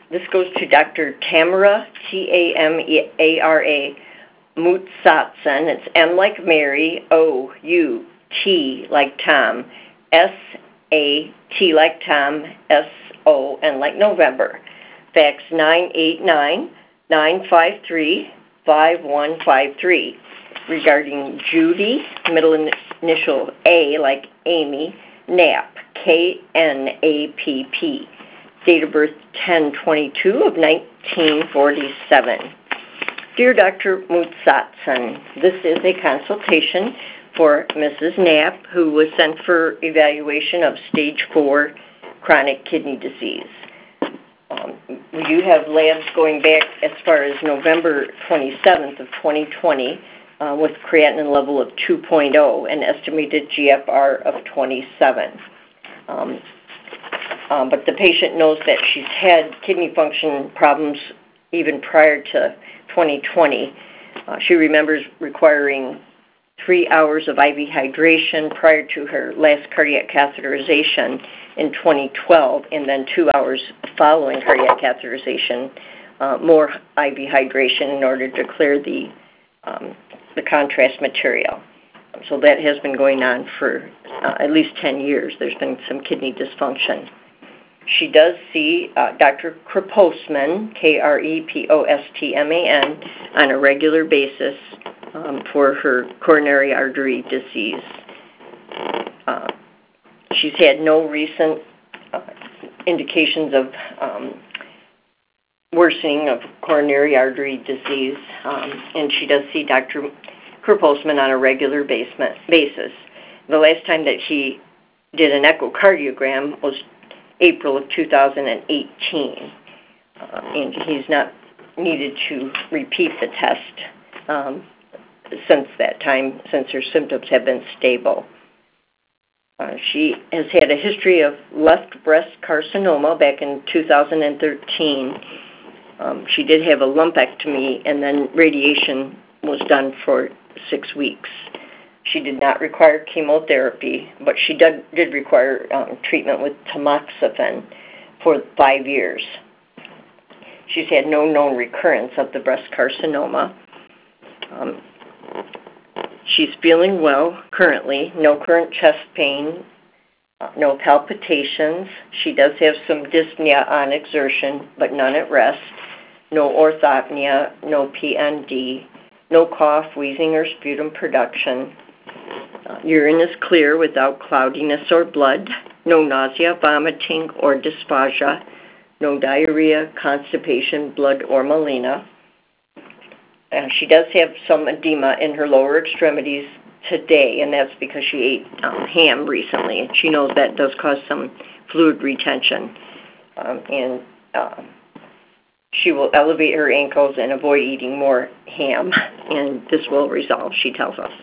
This goes to Dr. Tamara, Tamara Moutsatsen. It's M like Mary, O-U-T like Tom, S-A-T like Tom, S-O, and like November. Fax 989-953-5153 regarding Judy, middle initial A like Amy, Knapp, K-N-A-P-P. Date of birth 10/22 of 1947. Dear Dr. Moutsatsen, this is a consultation for Mrs. Knapp, who was sent for evaluation of stage 4 chronic kidney disease. You have labs going back as far as November 27th of 2020 with creatinine level of 2.0 and estimated GFR of 27. But the patient knows that she's had kidney function problems even prior to 2020. She remembers requiring 3 hours of IV hydration prior to her last cardiac catheterization in 2012, and then 2 hours following cardiac catheterization, more IV hydration in order to clear the contrast material. So that has been going on for at least 10 years. There's been some kidney dysfunction. She does see Dr. Krepostman, Krepostman, on a regular basis for her coronary artery disease. She's had no recent indications of worsening of coronary artery disease, and she does see Dr. Krepostman on a regular basis. The last time that she did an echocardiogram was April of 2018, and he's not needed to repeat the test since that time, since her symptoms have been stable. She has had a history of left breast carcinoma back in 2013. She did have a lumpectomy, and then radiation was done for 6 weeks. She did not require chemotherapy, but she did require treatment with tamoxifen for 5 years. She's had no known recurrence of the breast carcinoma. She's feeling well currently, no current chest pain, no palpitations. She does have some dyspnea on exertion, but none at rest, no orthopnea, no PND, no cough, wheezing, or sputum production. Urine is clear without cloudiness or blood, no nausea, vomiting, or dysphagia, no diarrhea, constipation, blood, or melena. She does have some edema in her lower extremities today, and that's because she ate ham recently. She knows that does cause some fluid retention, and she will elevate her ankles and avoid eating more ham, and this will resolve, she tells us.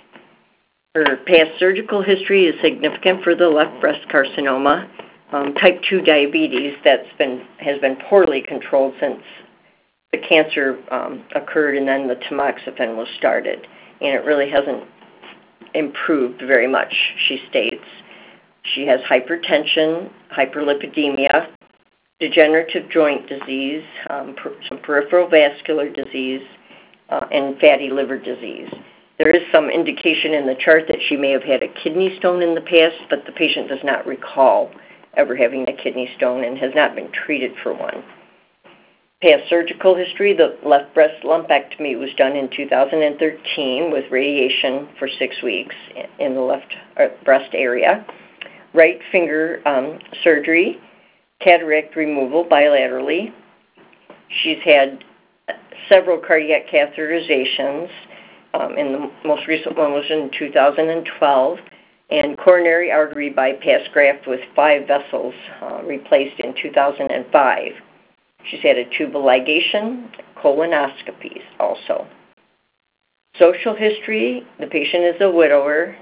Her past surgical history is significant for the left breast carcinoma. Type 2 diabetes has been poorly controlled since the cancer occurred and then the tamoxifen was started, and it really hasn't improved very much, she states. She has hypertension, hyperlipidemia, degenerative joint disease, some peripheral vascular disease, and fatty liver disease. There is some indication in the chart that she may have had a kidney stone in the past, but the patient does not recall ever having a kidney stone and has not been treated for one. Past surgical history, the left breast lumpectomy was done in 2013 with radiation for 6 weeks in the left breast area. Right finger surgery, cataract removal bilaterally. She's had several cardiac catheterizations, and the most recent one was in 2012, and coronary artery bypass graft with 5 vessels replaced in 2005. She's had a tubal ligation, colonoscopies also. Social history, the patient is a widow,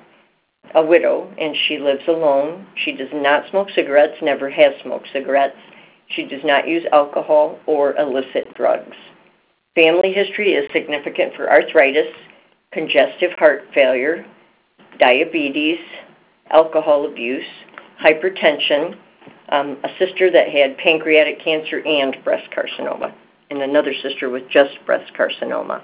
and she lives alone. She does not smoke cigarettes, never has smoked cigarettes. She does not use alcohol or illicit drugs. Family history is significant for arthritis, congestive heart failure, diabetes, alcohol abuse, hypertension, a sister that had pancreatic cancer and breast carcinoma, and another sister with just breast carcinoma.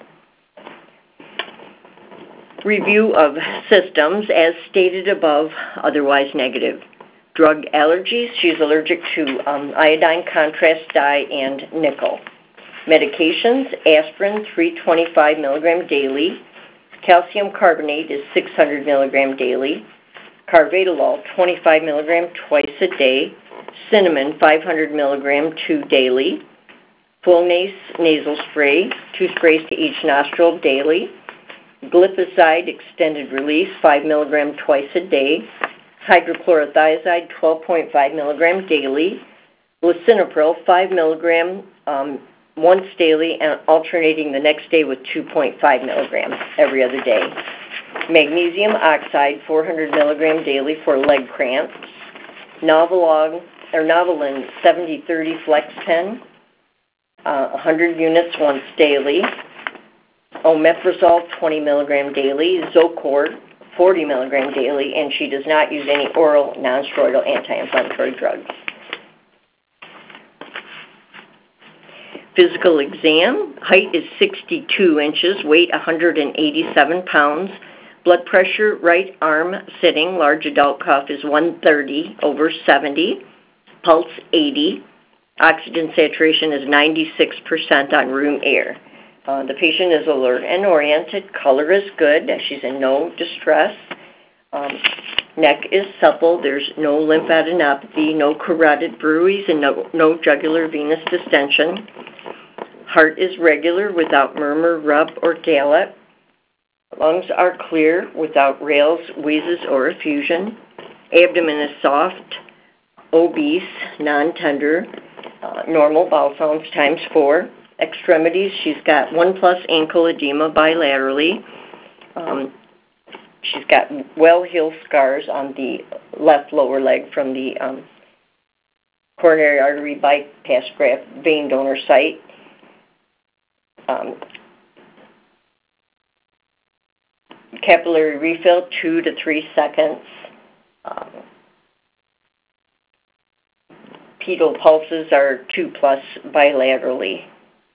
Review of systems, as stated above, otherwise negative. Drug allergies, she's allergic to iodine, contrast dye, and nickel. Medications, aspirin, 325 milligram daily. Calcium carbonate is 600 milligram daily. Carvedilol, 25 milligram twice a day. Cinnamon, 500 milligram 2 daily. Flonase nasal spray, 2 sprays to each nostril daily. Glyphoside extended release, 5 milligram twice a day. Hydrochlorothiazide, 12.5 milligram daily. Lisinopril, 5 milligram once daily, and alternating the next day with 2.5 milligrams every other day. Magnesium oxide, 400 milligram daily for leg cramps. Novolin 70/30 Flex Pen, 100 units once daily. Omeprazole, 20 milligram daily. Zocor, 40 milligram daily, and she does not use any oral non-steroidal anti-inflammatory drugs. Physical exam, height is 62 inches, weight 187 pounds. Blood pressure, right arm sitting, large adult cuff is 130/70. Pulse 80. Oxygen saturation is 96% on room air. The patient is alert and oriented. Color is good. She's in no distress. Neck is supple. There's no lymphadenopathy, no carotid bruise, and no jugular venous distension. Heart is regular without murmur, rub, or gallop. Lungs are clear without rales, wheezes, or effusion. Abdomen is soft, obese, non-tender, normal bowel sounds ×4. Extremities, she's got 1+ ankle edema bilaterally. She's got well-healed scars on the left lower leg from the coronary artery bypass graft vein donor site. Capillary refill, 2 to 3 seconds. Pedal pulses are 2+ bilaterally.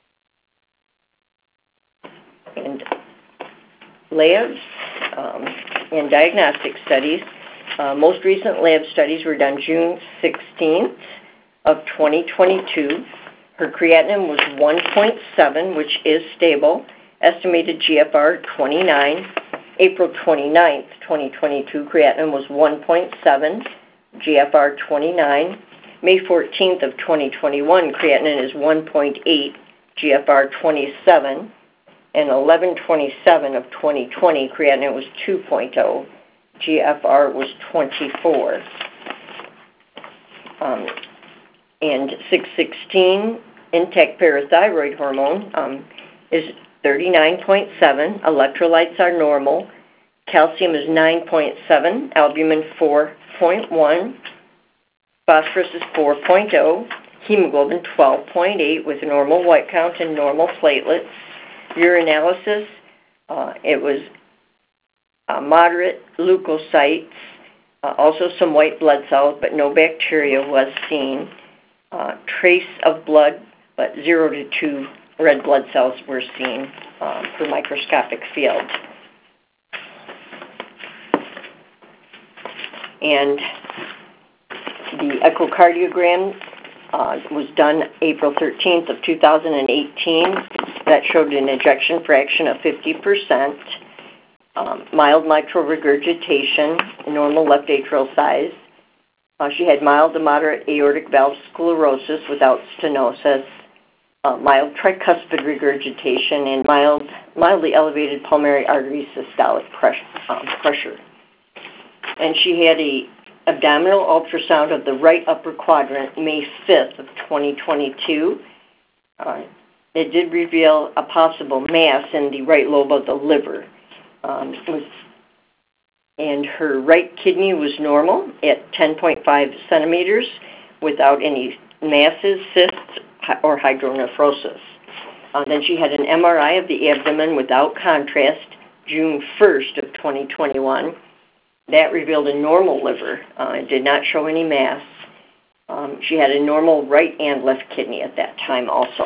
And labs and diagnostic studies. Most recent lab studies were done June 16th of 2022. Her creatinine was 1.7, which is stable. Estimated GFR 29. April 29th, 2022, creatinine was 1.7, GFR 29. May 14th of 2021, creatinine is 1.8, GFR 27. And 11/27 of 2020, creatinine was 2.0, GFR was 24. And 616, intact parathyroid hormone, is 39.7. Electrolytes are normal. Calcium is 9.7. Albumin 4.1. Phosphorus is 4.0. Hemoglobin 12.8 with normal white count and normal platelets. Urinalysis, it was moderate leukocytes, also some white blood cells, but no bacteria was seen. Trace of blood, but 0 to 2 red blood cells were seen per microscopic field. And the echocardiogram was done April 13th of 2018. That showed an ejection fraction of 50%, mild mitral regurgitation, normal left atrial size. She had mild to moderate aortic valve sclerosis without stenosis, mild tricuspid regurgitation, and mildly elevated pulmonary artery systolic pressure. And she had a abdominal ultrasound of the right upper quadrant May 5th of 2022. It did reveal a possible mass in the right lobe of the liver. And her right kidney was normal at 10.5 centimeters without any masses, cysts, or hydronephrosis. Then she had an MRI of the abdomen without contrast June 1st of 2021. That revealed a normal liver. It did not show any mass. She had a normal right and left kidney at that time also.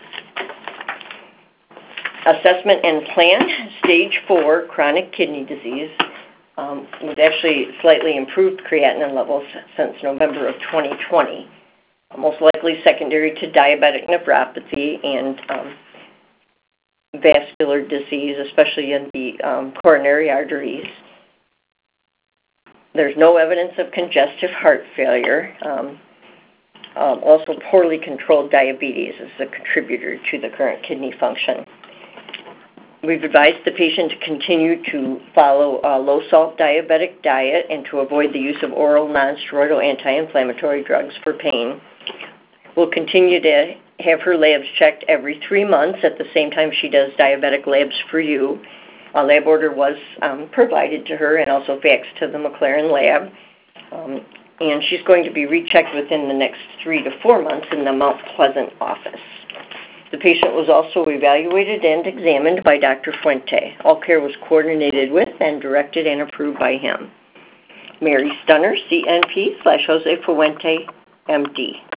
Assessment and plan, stage 4 chronic kidney disease, with actually slightly improved creatinine levels since November of 2020, most likely secondary to diabetic nephropathy and vascular disease, especially in the coronary arteries. There's no evidence of congestive heart failure. Also, poorly controlled diabetes is a contributor to the current kidney function. We've advised the patient to continue to follow a low-salt diabetic diet and to avoid the use of oral nonsteroidal anti-inflammatory drugs for pain. We'll continue to have her labs checked every 3 months at the same time she does diabetic labs for you. A lab order was provided to her and also faxed to the McLaren lab. And she's going to be rechecked within the next 3 to 4 months in the Mount Pleasant office. The patient was also evaluated and examined by Dr. Fuente. All care was coordinated with and directed and approved by him. Mary Stunner, CNP /Jose Fuente, MD.